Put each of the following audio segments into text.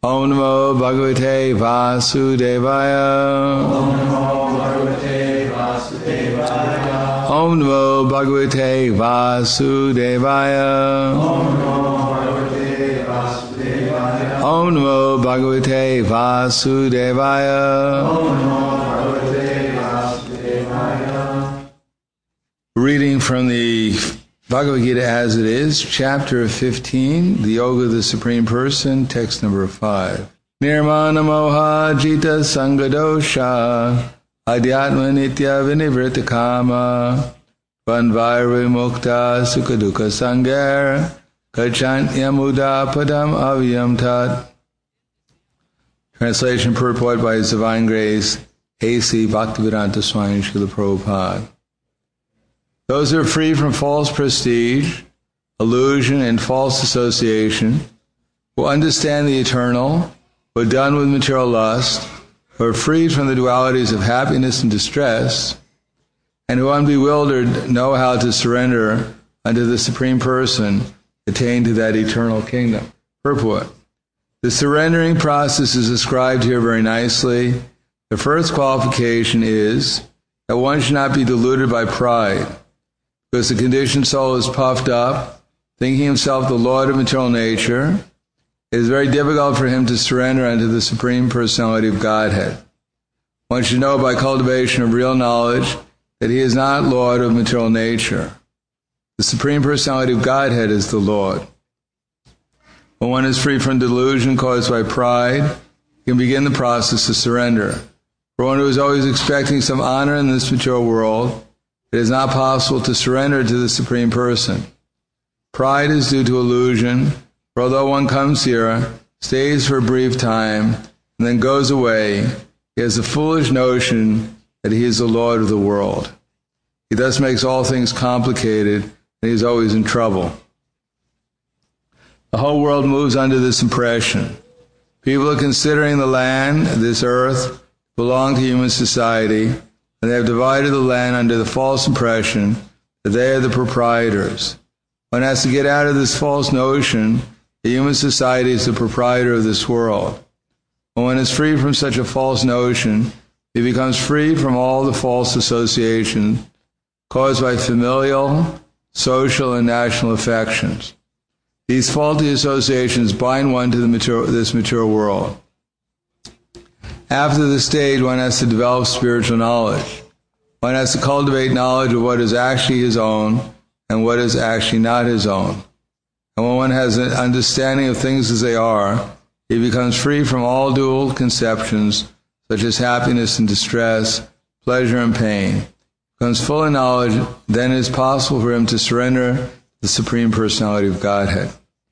Om Namo Bhagavate Vasudevaya. Om Namo Bhagavate Vasudevaya. Om Namo Bhagavate Vasudevaya. Om Namo Bhagavate Vasudevaya. Om Namo Bhagavate Vasudevaya. Om Namo Bhagavate Vasudevaya. Reading from the Bhagavad Gita as it is, chapter 15, the Yoga of the Supreme Person, text number 5. Nirmana moha jita sangadosha adhyatma nitya vinivritta kama vanvaira mukta sukhaduka sangar kachantyamuda padam avyam tat. Translation purport by His Divine Grace, A.C. Bhaktivedanta Swami Srila Prabhupada. Those who are free from false prestige, illusion, and false association, who understand the eternal, who are done with material lust, who are freed from the dualities of happiness and distress, and who unbewildered know how to surrender unto the Supreme Person, attain to that eternal kingdom. Purport. The surrendering process is described here very nicely. The first qualification is that one should not be deluded by pride, because the conditioned soul is puffed up, thinking himself the Lord of material nature. It is very difficult for him to surrender unto the Supreme Personality of Godhead. One should know by cultivation of real knowledge that he is not Lord of material nature. The Supreme Personality of Godhead is the Lord. When one is free from delusion caused by pride, he can begin the process of surrender. For one who is always expecting some honor in this material world, it is not possible to surrender to the Supreme Person. Pride is due to illusion, for although one comes here, stays for a brief time, and then goes away, he has a foolish notion that he is the Lord of the world. He thus makes all things complicated, and he is always in trouble. The whole world moves under this impression. People are considering the land, this earth, belong to human society, and they have divided the land under the false impression that they are the proprietors. One has to get out of this false notion that human society is the proprietor of this world. When one is free from such a false notion, he becomes free from all the false associations caused by familial, social, and national affections. These faulty associations bind one to this material world. After this stage, one has to develop spiritual knowledge. One has to cultivate knowledge of what is actually his own and what is actually not his own. And when one has an understanding of things as they are, he becomes free from all dual conceptions, such as happiness and distress, pleasure and pain. Becomes full of knowledge, then it is possible for him to surrender the Supreme Personality of Godhead.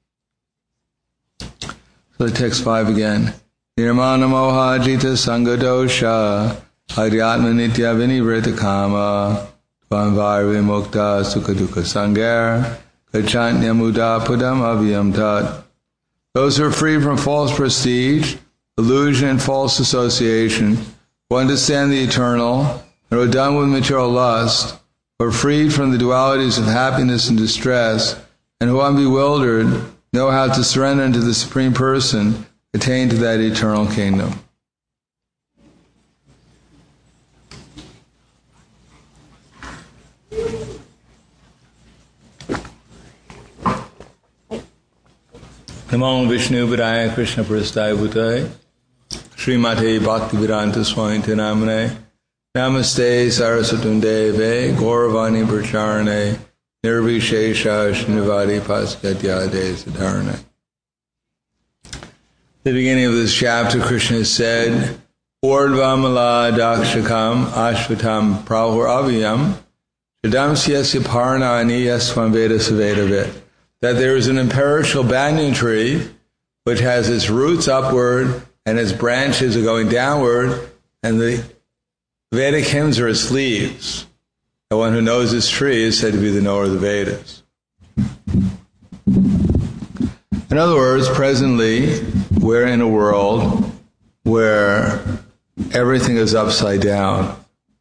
So the text 5 again. Nirmana moha jita sangadosha adhyatma nitya vinivritta kama tvanvar vimukta sukhaduka sangar kachantyamuda padam avyam tat. Those who are free from false prestige, illusion, and false association, who understand the eternal, and are done with material lust, who are freed from the dualities of happiness and distress, and who unbewildered know how to surrender unto the Supreme Person, attain to that eternal kingdom. Namo Vishnu Padaya Krishna Prasthaya Bhutaya Srimate Bhaktivedanta Swami Namane Namaste Saraswatam Deve Gauravani Pracharane Nirvishesha Srinivadi Paskatyade Sadharane. The beginning of this chapter, Krishna has said, Urdvamala Dakshakam Ashvatam Prahur Avyam Shadam Syasya Parnani Yasvam Veda Savedavit. That there is an imperishable banyan tree which has its roots upward and its branches are going downward, and the Vedic hymns are its leaves. The one who knows this tree is said to be the knower of the Vedas. In other words, presently, we're in a world where everything is upside down.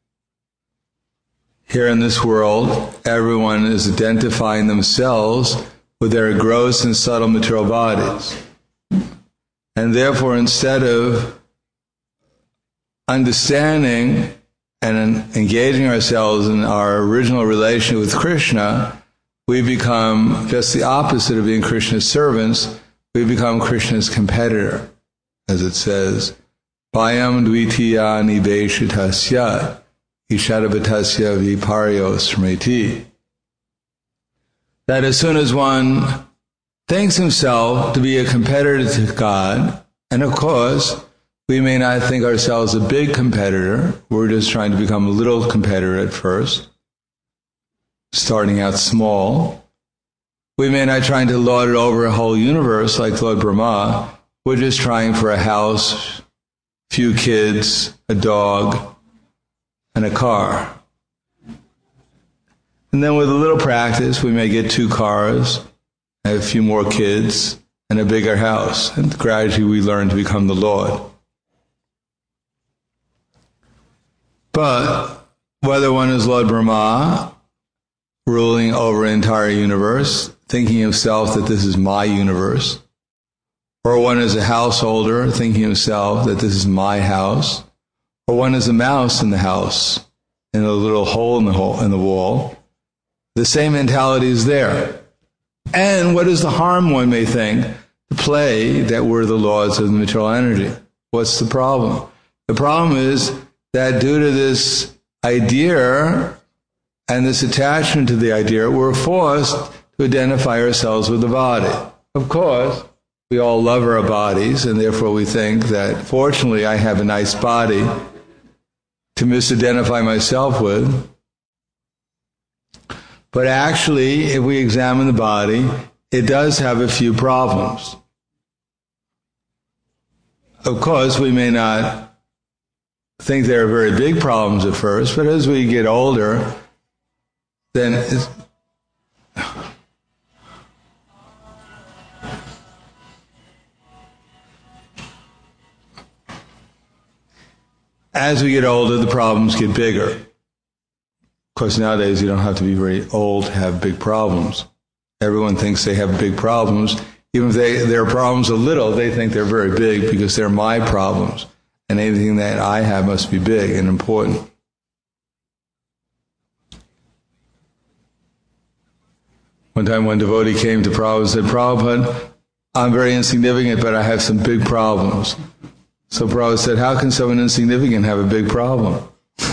Here in this world, everyone is identifying themselves with their gross and subtle material bodies. And therefore, instead of understanding and engaging ourselves in our original relation with Krishna, we become just the opposite of being Krishna's servants. We become Krishna's competitor, as it says, Bhayam dvitiya nibeshitasya ishadavatasya viparyo smriti. That as soon as one thinks himself to be a competitor to God, and of course, we may not think ourselves a big competitor. We're just trying to become a little competitor at first, starting out small. We may not trying to lord it over a whole universe like Lord Brahma. We're just trying for a house, few kids, a dog, and a car. And then with a little practice, we may get 2 cars, have a few more kids, and a bigger house. And gradually we learn to become the Lord. But whether one is Lord Brahma, ruling over an entire universe, thinking himself that this is my universe, or one is a householder, thinking himself that this is my house, or one is a mouse in the house, in a little hole in the wall, the same mentality is there. And what is the harm, one may think, to play that we're the lords of the material energy? What's the problem? The problem is that due to this idea and this attachment to the idea, we're forced to identify ourselves with the body. Of course, we all love our bodies, and therefore we think that, fortunately, I have a nice body to misidentify myself with. But actually, if we examine the body, it does have a few problems. Of course, we may not think they're very big problems at first, but as we get older, then as we get older, the problems get bigger. Of course, nowadays you don't have to be very old to have big problems. Everyone thinks they have big problems. Even if their problems are little, they think they're very big because they're my problems. And anything that I have must be big and important. One time one devotee came to Prabhupada and said, Prabhupada, I'm very insignificant, but I have some big problems. So Prabhupada said, how can someone insignificant have a big problem?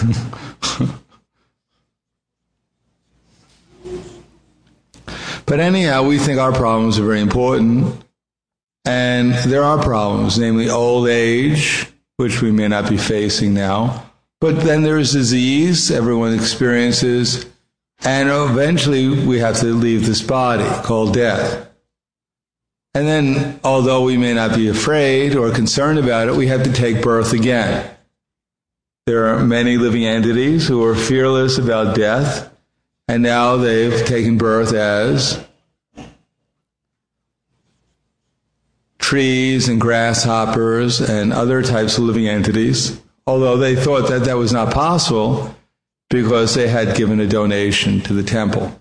But anyhow, we think our problems are very important. And there are problems, namely old age, which we may not be facing now. But then there's disease everyone experiences. And eventually we have to leave this body called death. And then, although we may not be afraid or concerned about it, we have to take birth again. There are many living entities who are fearless about death, and now they've taken birth as trees and grasshoppers and other types of living entities, although they thought that that was not possible because they had given a donation to the temple.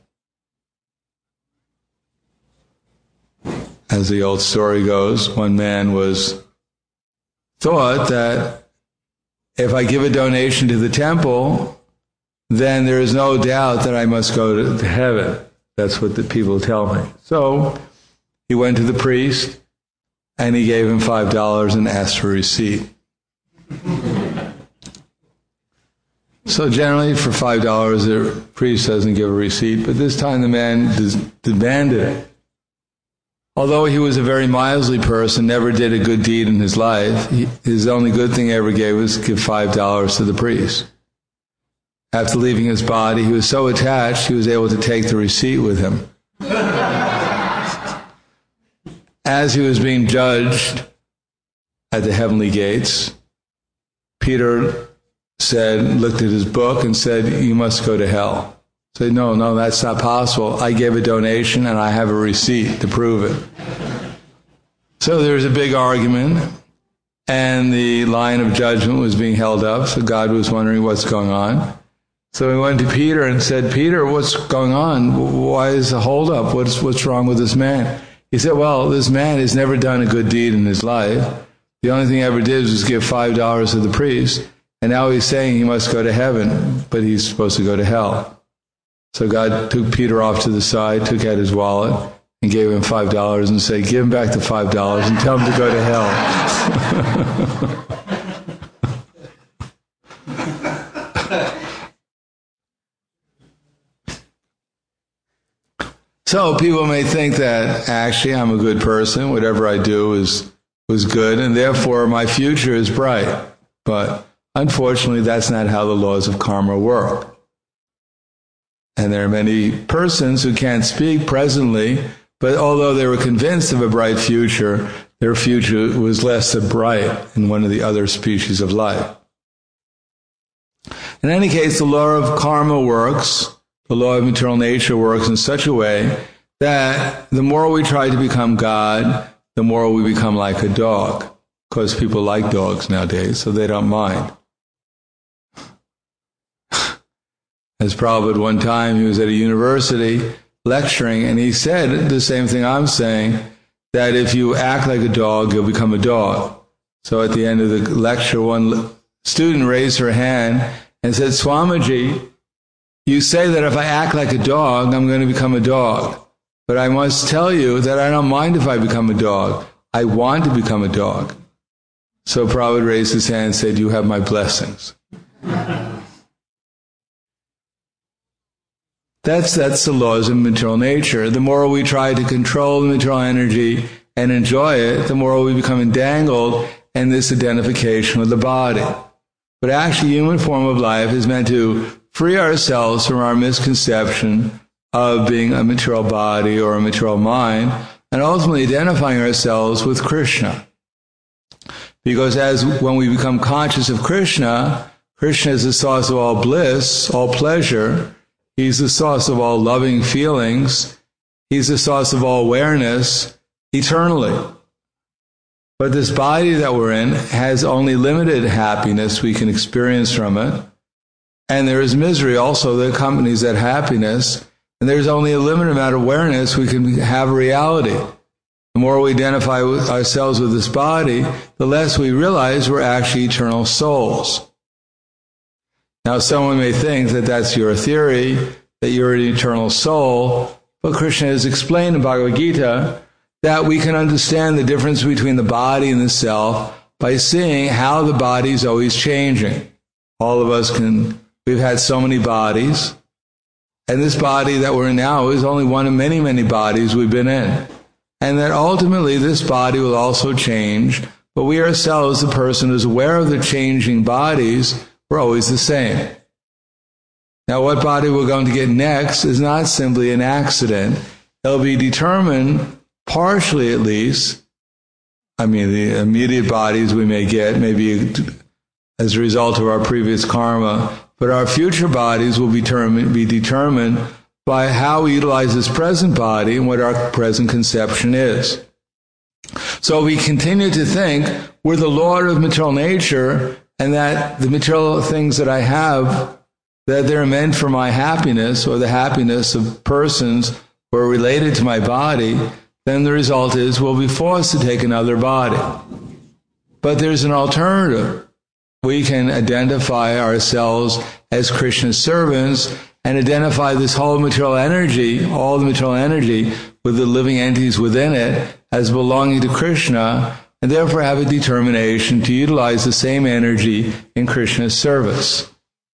As the old story goes, one man thought that if I give a donation to the temple, then there is no doubt that I must go to heaven. That's what the people tell me. So he went to the priest and he gave him $5 and asked for a receipt. So generally for $5 the priest doesn't give a receipt, but this time the man demanded it. Although he was a very miserly person, never did a good deed in his life, his only good thing he ever gave was give $5 to the priest. After leaving his body, he was so attached, he was able to take the receipt with him. As he was being judged at the heavenly gates, Peter looked at his book and said, you must go to hell. I said, no, that's not possible. I gave a donation and I have a receipt to prove it. So there was a big argument, and the line of judgment was being held up, so God was wondering what's going on. So he went to Peter and said, Peter, what's going on? Why is the hold up? What's wrong with this man? He said, well, this man has never done a good deed in his life. The only thing he ever did was give $5 to the priest. And now he's saying he must go to heaven, but he's supposed to go to hell. So God took Peter off to the side, took out his wallet, and gave him $5 and said, give him back the $5 and tell him to go to hell. So people may think that actually I'm a good person, whatever I do was good, and therefore my future is bright. But unfortunately, that's not how the laws of karma work. And there are many persons who can't speak presently, but although they were convinced of a bright future, their future was less than bright in one of the other species of life. In any case, the law of karma works. The law of material nature works in such a way that the more we try to become God, the more we become like a dog. Of course, people like dogs nowadays, so they don't mind. As Prabhupada one time, he was at a university lecturing, and he said the same thing I'm saying, that if you act like a dog, you'll become a dog. So at the end of the lecture, one student raised her hand and said, Swamiji, you say that if I act like a dog, I'm going to become a dog. But I must tell you that I don't mind if I become a dog. I want to become a dog. So Prabhupada raised his hand and said, you have my blessings. That's the laws of material nature. The more we try to control the material energy and enjoy it, the more we become entangled in this identification with the body. But actually, human form of life is meant to free ourselves from our misconception of being a material body or a material mind, and ultimately identifying ourselves with Krishna. Because when we become conscious of Krishna, Krishna is the source of all bliss, all pleasure. He's the source of all loving feelings. He's the source of all awareness eternally. But this body that we're in has only limited happiness we can experience from it. And there is misery also that accompanies that happiness. And there's only a limited amount of awareness we can have reality. The more we identify with ourselves with this body, the less we realize we're actually eternal souls. Now, someone may think that that's your theory, that you're an eternal soul, but Krishna has explained in Bhagavad Gita that we can understand the difference between the body and the self by seeing how the body is always changing. All of us we've had so many bodies, and this body that we're in now is only one of many, many bodies we've been in. And that ultimately this body will also change, but we ourselves, the person who's aware of the changing bodies, we're always the same. Now, what body we're going to get next is not simply an accident. It'll be determined, partially at least, the immediate bodies we may get, maybe as a result of our previous karma, but our future bodies will be determined by how we utilize this present body and what our present conception is. So we continue to think we're the Lord of material nature, and that the material things that I have, that they're meant for my happiness or the happiness of persons who are related to my body, then the result is we'll be forced to take another body. But there's an alternative. We can identify ourselves as Krishna's servants and identify this whole material energy, all the material energy, with the living entities within it as belonging to Krishna, and therefore have a determination to utilize the same energy in Krishna's service.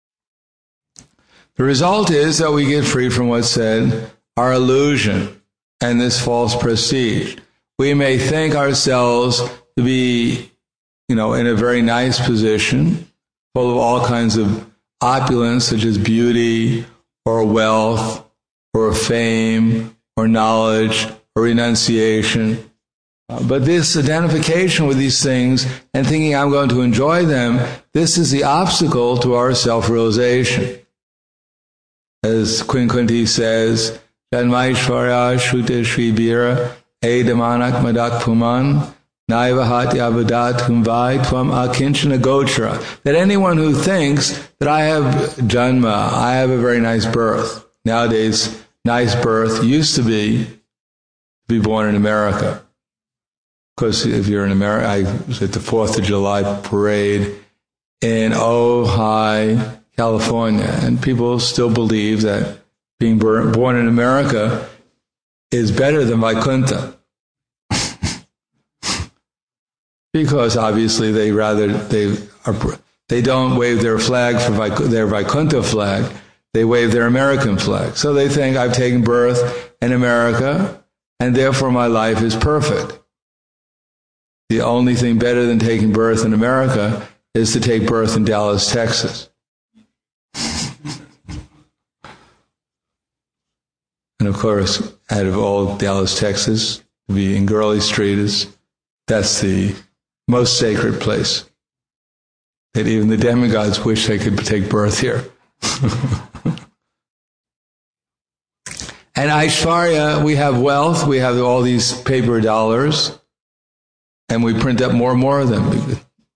The result is that we get free from what's said, our illusion, and this false prestige. We may think ourselves to be, in a very nice position, full of all kinds of opulence, such as beauty, or wealth, or fame, or knowledge, or renunciation. But this identification with these things and thinking I'm going to enjoy them, this is the obstacle to our self-realization. As Queen Kunti says, Janmaishvarya Shruta Shri Bira Edamanak Madak Puman Naivahat Yavadat Kumvai Tvam Akinchana Gotra. That anyone who thinks that I have Janma, I have a very nice birth. Nowadays, nice birth used to be be born in America. Because if you're in America, I was at the 4th of July parade in Ojai, California, and people still believe that being born in America is better than Vaikuntha. Because obviously they don't wave their flag for their Vaikuntha flag, they wave their American flag. So they think I've taken birth in America, and therefore my life is perfect. The only thing better than taking birth in America is to take birth in Dallas, Texas. And of course, out of all Dallas, Texas, to be in Gurley Street that's the most sacred place. That even the demigods wish they could take birth here. And Aishvarya, we have wealth, we have all these paper dollars, and we print up more and more of them.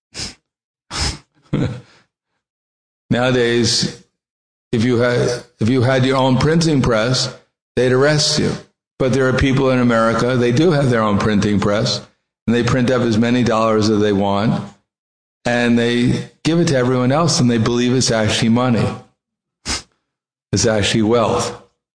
Nowadays, if you had your own printing press, they'd arrest you. But there are people in America, they do have their own printing press, and they print up as many dollars as they want, and they give it to everyone else, and they believe it's actually money. It's actually wealth.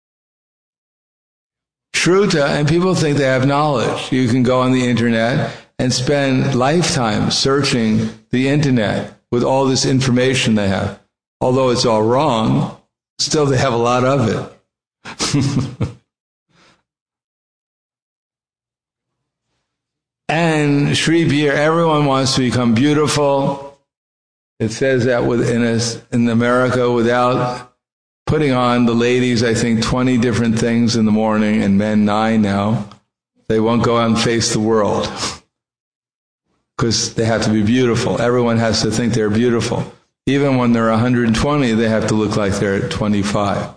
Shruta, and people think they have knowledge. You can go on the internet and spend lifetimes searching the internet with all this information they have. Although it's all wrong, still they have a lot of it. And Sri Bir, everyone wants to become beautiful. It says that in America, without putting on, the ladies, I think, 20 different things in the morning, and men 9 now. They won't go out and face the world because they have to be beautiful. Everyone has to think they're beautiful. Even when they're 120, they have to look like they're 25.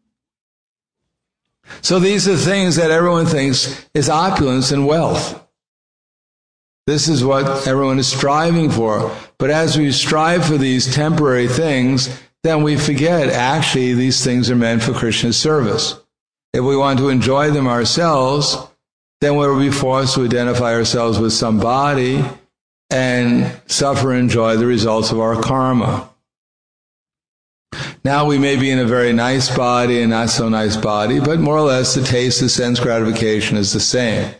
So these are things that everyone thinks is opulence and wealth. This is what everyone is striving for. But as we strive for these temporary things, then we forget actually these things are meant for Krishna's service. If we want to enjoy them ourselves, then we'll be forced to identify ourselves with some body and suffer and enjoy the results of our karma. Now we may be in a very nice body and not so nice body, but more or less the taste of sense gratification is the same.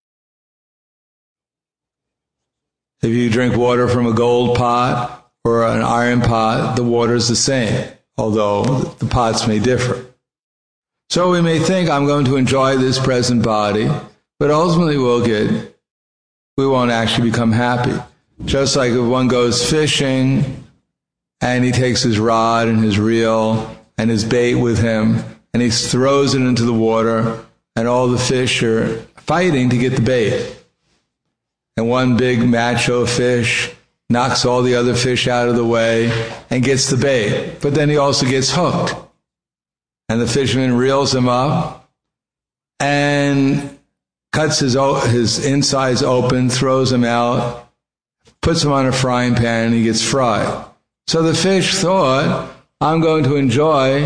If you drink water from a gold pot or an iron pot, the water is the same, although the pots may differ. So we may think, I'm going to enjoy this present body, but ultimately we won't actually become happy. Just like if one goes fishing and he takes his rod and his reel and his bait with him and he throws it into the water and all the fish are fighting to get the bait. And one big macho fish knocks all the other fish out of the way and gets the bait. But then he also gets hooked. And the fisherman reels him up and cuts his insides open, throws him out, puts him on a frying pan, and he gets fried. So the fish thought, I'm going to enjoy,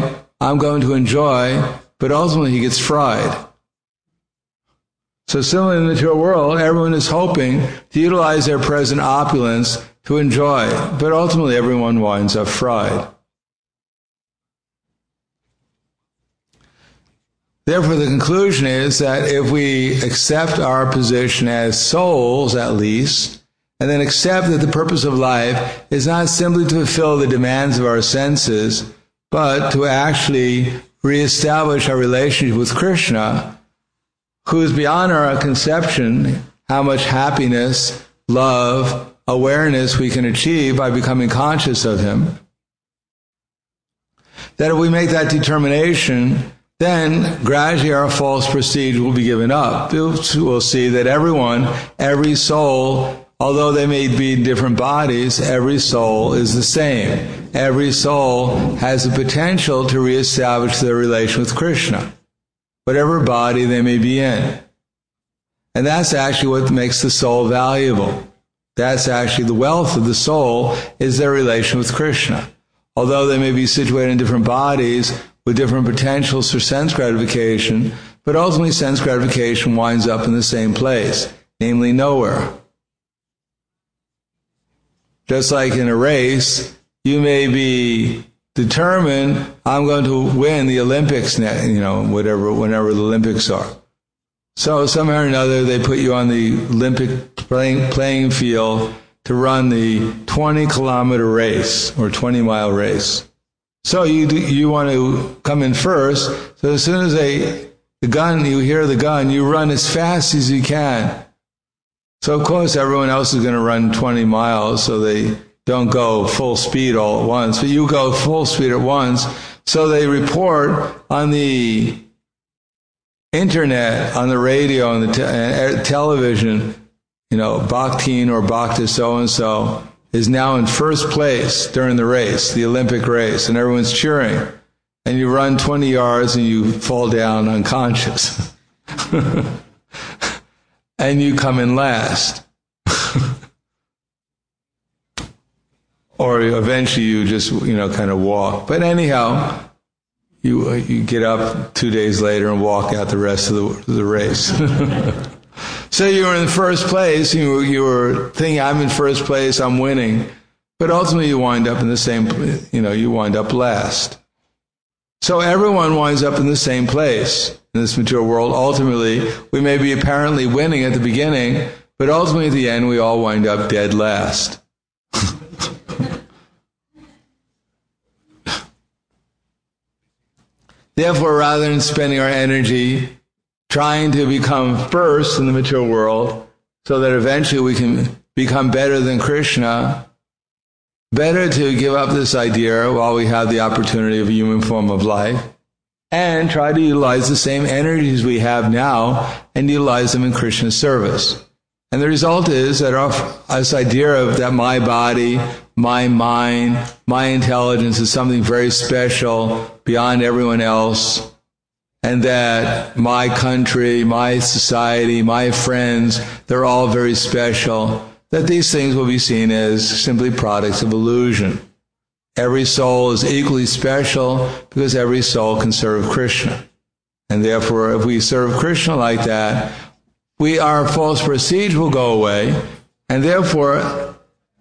but ultimately he gets fried. So similarly in the material world, everyone is hoping to utilize their present opulence to enjoy, but ultimately everyone winds up fried. Therefore, the conclusion is that if we accept our position as souls, at least, and then accept that the purpose of life is not simply to fulfill the demands of our senses, but to actually reestablish our relationship with Krishna, who is beyond our conception, how much happiness, love, awareness we can achieve by becoming conscious of Him, that if we make that determination, then gradually our false prestige will be given up. We'll see that everyone, every soul, although they may be in different bodies, every soul is the same. Every soul has the potential to reestablish their relation with Krishna, whatever body they may be in. And that's actually what makes the soul valuable. That's actually the wealth of the soul, is their relation with Krishna. Although they may be situated in different bodies with different potentials for sense gratification, But ultimately, sense gratification winds up in the same place, namely nowhere. Just like in a race, you may be determined, I'm going to win the Olympics, whenever the Olympics are. So somehow or another, they put you on the Olympic playing field to run the 20-kilometer race or 20-mile race. So you want to come in first. So as soon as you hear the gun, you run as fast as you can. So of course everyone else is going to run 20 miles, so they don't go full speed all at once, but you go full speed at once. So they report on the internet, on the radio, on the television, Bakhtin or Bhakta so-and-so is now in first place during the race, the Olympic race, and everyone's cheering. And you run 20 yards and you fall down unconscious. And you come in last. Or eventually you just, kind of walk. But anyhow, you get up 2 days later and walk out the rest of the race. So you were in first place, you were thinking, I'm in first place, I'm winning. But ultimately you wind up in the same, you wind up last. So everyone winds up in the same place in this material world. Ultimately, we may be apparently winning at the beginning, but ultimately at the end we all wind up dead last. Therefore, rather than spending our energy trying to become first in the material world so that eventually we can become better than Krishna, better to give up this idea while we have the opportunity of a human form of life and try to utilize the same energies we have now and utilize them in Krishna's service. And the result is that this idea of that my body, my mind, my intelligence is something very special beyond everyone else, and that my country, my society, my friends, they're all very special, that these things will be seen as simply products of illusion. Every soul is equally special because every soul can serve Krishna. And therefore, if we serve Krishna like that, our false prestige will go away, and therefore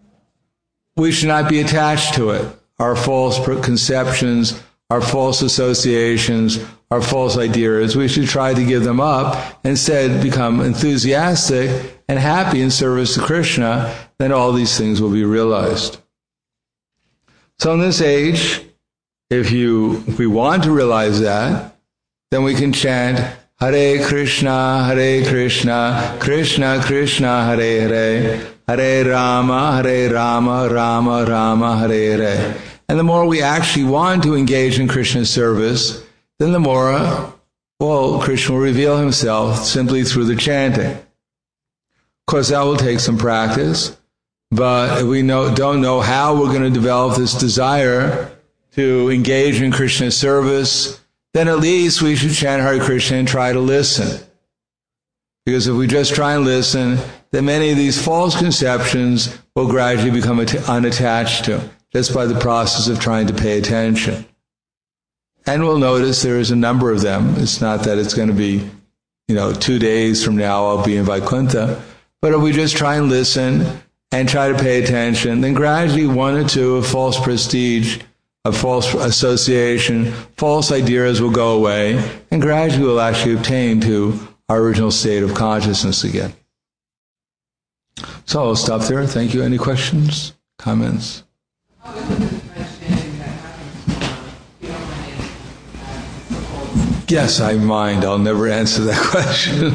we should not be attached to it. Our false conceptions, our false associations, our false ideas, we should try to give them up, instead become enthusiastic and happy in service to Krishna, then all these things will be realized. So in this age, if we want to realize that, then we can chant Hare Krishna, Krishna Krishna, Hare Hare, Hare Rama, Rama Rama, Hare Hare. And the more we actually want to engage in Krishna's service, then the more, Krishna will reveal himself simply through the chanting. Of course, that will take some practice, but if we don't know how we're going to develop this desire to engage in Krishna's service, then at least we should chant Hare Krishna and try to listen. Because if we just try and listen, then many of these false conceptions will gradually become unattached to, just by the process of trying to pay attention. And we'll notice there is a number of them. It's not that it's going to be, 2 days from now I'll be in Vaikuntha. But if we just try and listen and try to pay attention, then gradually one or two of false prestige, a false association, false ideas will go away, and gradually we'll actually obtain to our original state of consciousness again. So I'll stop there. Thank you. Any questions? Comments? Yes, I mind. I'll never answer that question.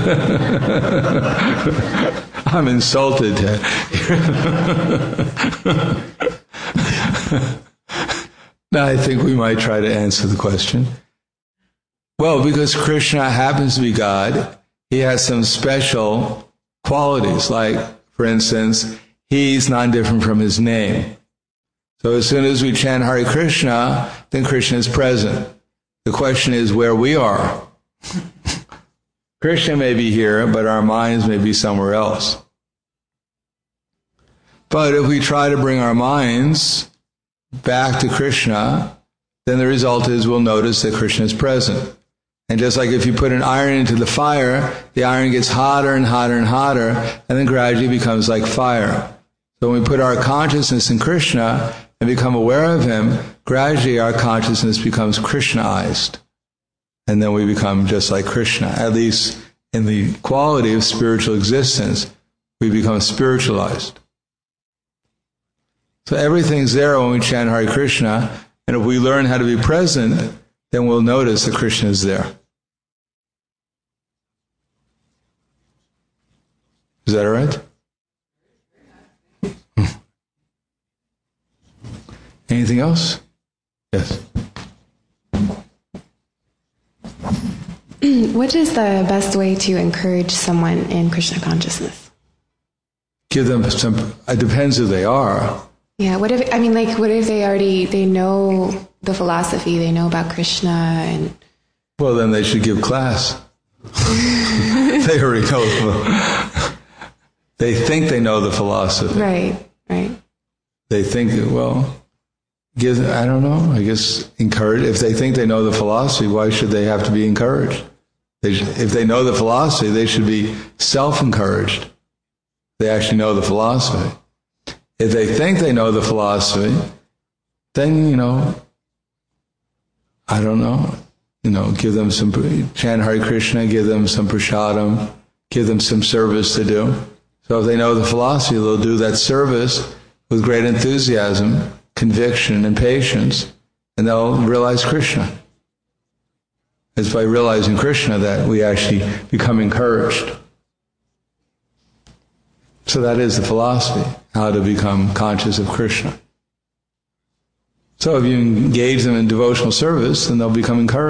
I'm insulted. Now, I think we might try to answer the question. Well, because Krishna happens to be God, he has some special qualities. Like, for instance, he's non-different from his name. So as soon as we chant Hare Krishna, then Krishna is present. The question is where we are. Krishna may be here, but our minds may be somewhere else. But if we try to bring our minds back to Krishna, then the result is we'll notice that Krishna is present. And just like if you put an iron into the fire, the iron gets hotter and hotter and hotter, and then gradually becomes like fire. So when we put our consciousness in Krishna and become aware of him, gradually our consciousness becomes Krishnaized. And then we become just like Krishna. At least in the quality of spiritual existence, we become spiritualized. So everything's there when we chant Hare Krishna, and if we learn how to be present, then we'll notice that Krishna is there. Is that all right? Anything else? Yes. What is the best way to encourage someone in Krishna consciousness? Give them some, it depends who they are. Yeah, what if they know the philosophy, they know about Krishna and... Well, then they should give class. They already know. They think they know the philosophy. Right. They think, well, I don't know, I guess encourage. If they think they know the philosophy, why should they have to be encouraged? If they know the philosophy, they should be self-encouraged. They actually know the philosophy. If they think they know the philosophy, then, I don't know, give them some, chant Hare Krishna, give them some prasadam, give them some service to do. So if they know the philosophy, they'll do that service with great enthusiasm, conviction, and patience, and they'll realize Krishna. It's by realizing Krishna that we actually become encouraged. So that is the philosophy, how to become conscious of Krishna. So if you engage them in devotional service, then they'll become encouraged.